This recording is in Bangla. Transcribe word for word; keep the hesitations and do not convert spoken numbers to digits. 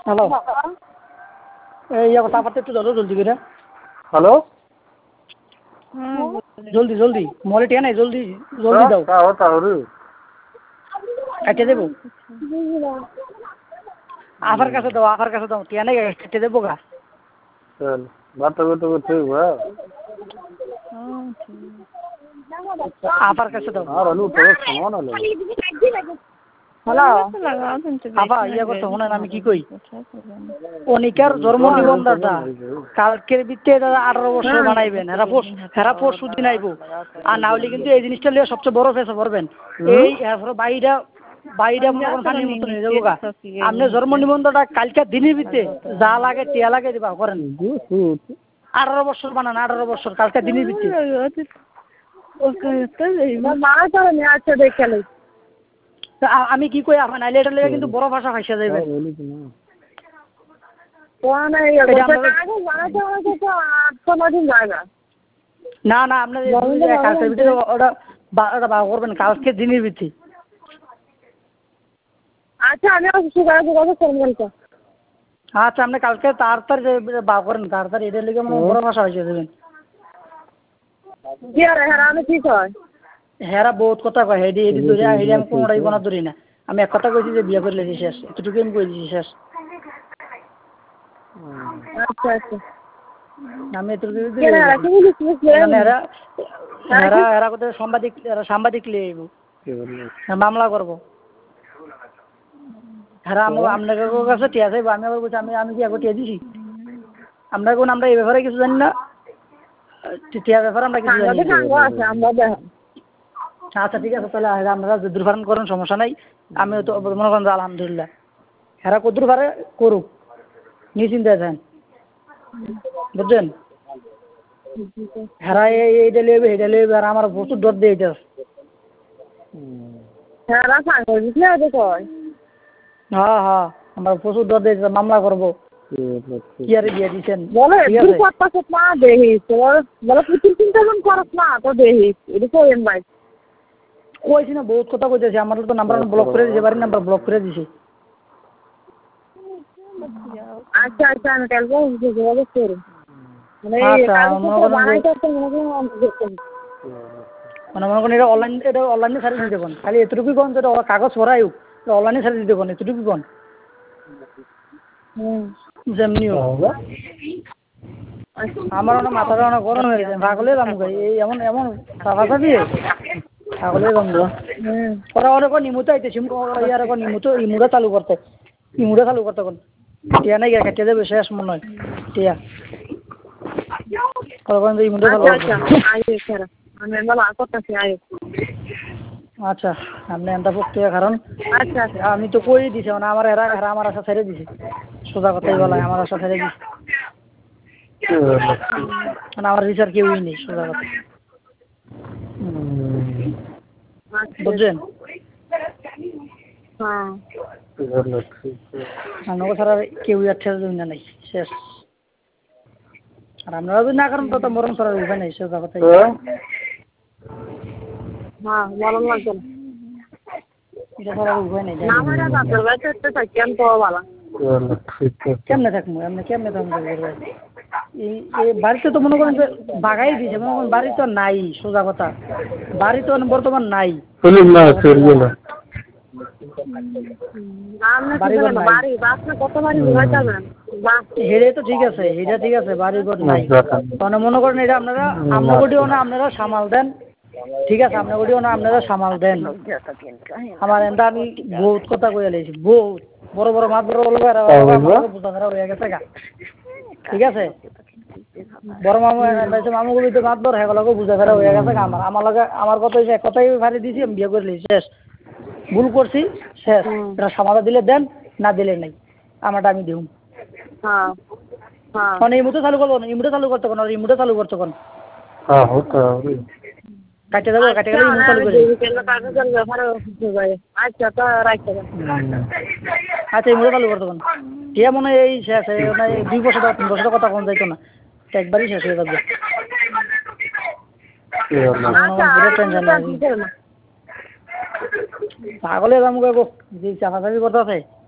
হ্যালো এই তারপর একটু ধরো জলদি করে। হ্যালো জলদি জলদি মোবাইলে টিয়া নাই, জলদি জলদি দাও। তাও তাহলে কেটে দেবো, আফার কাছে দাও, আফার কাছে দাও, টিয়া নাই কেটে দেবো গা। চল বাতা বাতা করতে হ্যাঁ আফার কাছে দাও। আর আলু তো সামান আলো হ্যালো আফা ইয়া করতে শোনেন আমি কি কই, অনিকার জন্ম নিবন্ধনটা কালকের ভিত্তিতে আঠারো বছর বানাইবেন, হেরা পোষ হেরা পরশু দিন আইব। আর না হলে কিন্তু এই জিনিসটা লিয়ে সবচেয়ে বড় ফেসে পড়বেন। এই বাইটা বাইটা মনে করেন পানির মতো নিয়ে যাবো গা। আপনি জন্ম নিবন্ধনটা কালকের দিনের ভিত্তে যা লাগে টিয়া লাগে দিবা করেন। আঠারো বছর বানান, আঠারো বছর কালকের দিনের ভিত্তে। আচ্ছা দেখে আমি কি কই আপনার নাইলে এটা লেগে কিন্তু বড় ভাষা ভাইসা যাইবে। না না আপনার কালকের ভিতরে ওটা ওটা বার করবেন কালকের দিনের ভিত্তি। আচ্ছা আমি যোগাযোগ করবেন। আচ্ছা আপনি কালকে তাড়াতাড়ি বার করেন, তাড়াতাড়ি এটার লেগে মানে বড় ভাষা ভাইসা যাবেন। আমি কি কয় হেরা বহুত কথা কয়, হেডি হেডি ধরে হেডি আমি কোনোটাই বনা ধরি না। আমি এক কথা কইছি যে বিয়ে করে লেছি শেষ, এতটুকু আমি কই দিছি শেষ। আচ্ছা আচ্ছা আমি এতটুকু এরা এরা এরা কোথায় সাংবাদিক সাংবাদিক লিয়ে আইব, মামলা করবো। হ্যাঁ আপনাদের কাছে টিয়া চাইবো, আমি আবার বলছি আমি আমি কি আগে টিয়া দিছি আপনার কোন, আমরা এই ব্যাপারে কিছু জানি না, টিয়ার ব্যাপারে আমরা কিছু জানি না। আচ্ছা ঠিক আছে তাহলে আপনারা দুর্ভারণ করেন, সমস্যা নাই। আমি তো মনে করেন আলহামদুলিল্লাহ হেরা কদ্দুর পারে করুক, নিশ্চিন্তায় থাকেন বুঝছেন। হেরা এইটা লিয়ে এইটা লিয়ে আর আমার প্রচুর ডর দিয়ে এটা হ্যাঁ হ্যাঁ আমরা প্রচুর ডর দিয়ে মামলা করবো। কি আরে বিয়ে দিচ্ছেন কইছি না, বহুত কথা কইতেছি। আমার তো নাম্বার ব্লক করে দিয়েছে, বাড়ির নাম্বার ব্লক করে দিছে। আচ্ছা আচ্ছা আমি কালকে যোগাযোগ করব। মানে মানে মনে করেন এটা অনলাইন, এটা অনলাইনে সার্ভিস দিতে কোন খালি এতটুকুই কোন যেটা কাগজ পড়াই হোক অনলাইনে সার্ভিস দিতে কোন এতটুকুই কোন যেমনি হোক। আমার অনেক মাথাটা অনেক গরম হয়ে গেছে, পাগলে দাম এই এমন এমন সাফাসাফি পাগলে দাম ওরা অনেক নিমুতে আইতেছি ইয়ার এখন নিমুতো ইমুটা চালু করতে ইমুটা চালু করতে কোন টিয়া নাই গিয়ে খেতে দেবে শেষ মনে হয় টিয়া ইমুটা চালু আচ্ছা আপনি এনটা প্রক্রিয়া কারণ আমি তো কই দিছি মানে আমার এরা এরা আমার আশা ছেড়ে দিছে, সোজা কথাই বলা আমার আশা ছেড়ে দিছে, মানে আমার বিচার কেউই নেই সোজা কথা বুঝছেন। আপনাকে ছাড়া কেউই আর ছেড়ে দেবেন না নাই শেষ। আর আপনারা যদি না করেন তো মরণ ছাড়ার উপায় নেই সোজা কথাই। এটা ছাড়ার উপায় নেই। কেমনে থাকবো এমনি কেমনে থাকবো এই বাড়িতে তো মনে করেন যে বাগাই দিয়েছে, মনে করেন বাড়ি তো নাই সোজা কথা, বাড়ি তো বর্তমান নাই। হেরে তো ঠিক আছে, এটা ঠিক আছে, বাড়ি ঘর নাই মানে মনে করেন এটা আপনারা আপনার গটিও না আপনারা সামাল দেন, ঠিক আছে আপনার গটিও না আপনারা সামাল দেন। আমার এটা আমি বহুত কথা কয়ে লেছি, বহুত বড় বড় মাছ বড় বড় বোঝাধরা হয়ে গেছে গা, ঠিক আছে বড় মামু মামুগুলি তো মাছ বড় হ্যাঁ বুঝাধরা হয়ে গেছে আমার আমার লগে আমার কথা হয়েছে কথাই ভারি দিছি, আমি বিয়ে করে লেছি শেষ, ভুল করছি শেষ, এটা সামাল দিলে দেন না দিলে নাই, আমারটা আমি দিই। মানে ইমুটা চালু করবো না, ইমুটা চালু করতে কোন ইমুটা চালু করতে কোন কাটে দেবো, কাটে গেলে ইমু চালু করে আচ্ছা ইমুটা চালু করতে কোন ঠিক মনে হয় এই শেষ দুই বছর তিন বছর কথা কোন যাইতো না, একবারই শেষ হয়ে যাবে। পাগলে যাম গো যে চাপাচাপি করতে আছে